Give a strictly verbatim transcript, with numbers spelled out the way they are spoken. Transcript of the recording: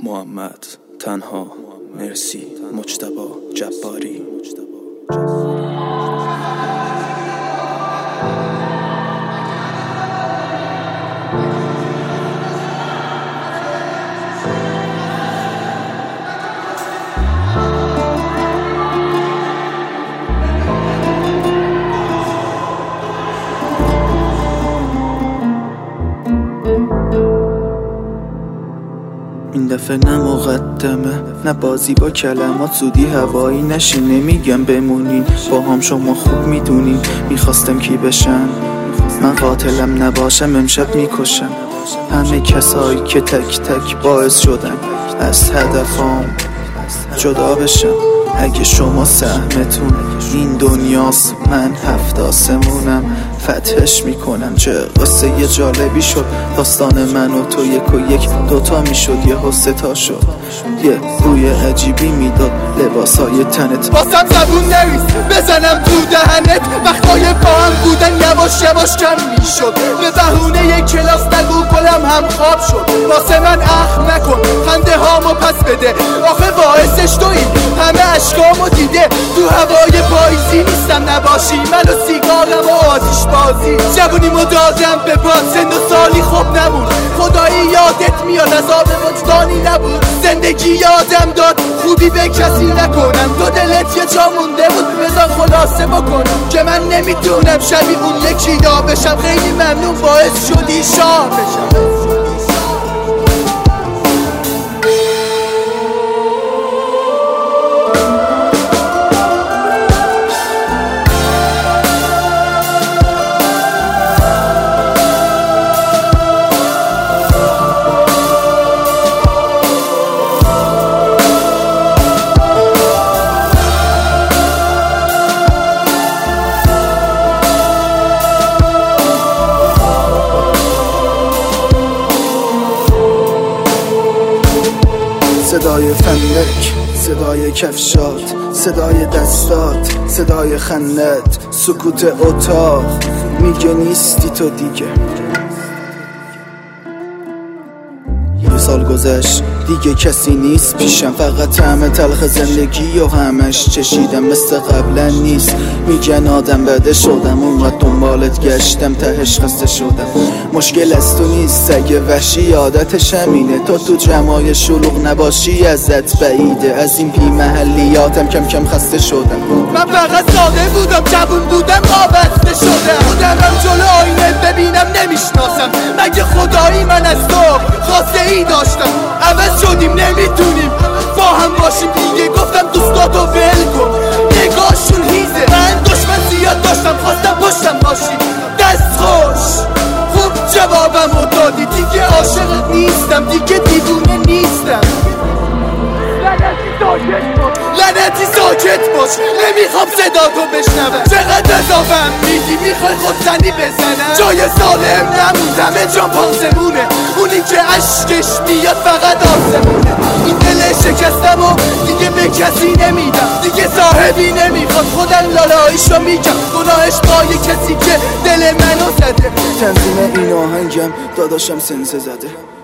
محمد تنها، مرسی، مجتبی جباری. این دفعه نه مقدمه نه بازی با کلمات، زودی هوایی نشین. نمیگم بمونین با هم، شما خوب میدونین میخواستم کی بشم. من قاتلم نباشم امشب میکشم همه کسایی که تک تک باعث شدن از هدفام جدا بشم. اگه شما سهمتون این دنیاست، من هفت آسمونم فتحش میکنم. چه قصه یه جالبی شد داستان من و تو، یک و یک دوتا میشد، یه حسه تا شد، یه روی عجیبی میداد لباسای تنت. باسم زبون نریز بزنم تو دهنت، وقتای با هم بودن یواش یواش کم میشد. به بهونه یک کلاس نگو کلم هم خواب شد. واسه من اخم نکن خنده هامو پس بده، آخه باعثش تویی همه اشکامو دیده. تو هوای پاییزی نیستم نباشی، من و سیگارم و آتیش بازی. جوونیمو دادم به باد، سن و سالی خوب نمون. خدایی یادت میاد عذاب وجدانی نبود. زندگی یادم داد خوبی به کسی نکنم. تو دلت یه جا مونده بود بذار خلاصه بکنم که من نمیتونم شبیه اون یکی دا بشم. خیلی ممنون باعث شدی شاه بشم. صدای فندک، صدای کفشات، صدای دستات، صدای خندت، سکوت اتاق میگه نیستی تو دیگه. یه سال گذشت دیگه کسی نیست پیشم، فقط طعم تلخ زندگی و همش چشیدم مثل قبلا نیست. میگن آدم بده شدم اونقدر دنبالت گشتم تهش خسته شدم. مشکل از تو نیست اگه وحشی عادتش همینه، تو تو جمعای شلوغ نباشی ازت بعیده. از این بی محلیاتم کم کم خسته شدم. من فقط ساده بودم جوون بودم وابسته شدم. خودمم جلو آینه ببینم نمیشناسم، مگه خدایی من از تو خواسته ای داشتم؟ عوض شدیم نمیتونیم با هم باشیم دیگه. گفتم دوستاتو ول کن نگاهشون هیزه. من دشمن زیاد داشتم خواستم پشتم باشی دست خوش. خوب جوابمو دادی دیگه عاشقت نیستم، دیگه دیوونه نیستم. لعنتی ساکت باش نمیخوام صدا تو بشنوم. چقدر اضافم میدی میخوای خودزنی بزنم؟ جای سالم نموند همه جا پانزمونه. اونی که عشقش میاد فقط آسمونه. این دل شکستم و دیگه به کسی نمیدم، دیگه صاحبی نمیخواد خودم لالاییشو میگم. گناهش پای کسی که دل منو زده. تنظیم این آهنگم داداشم سنسه زده.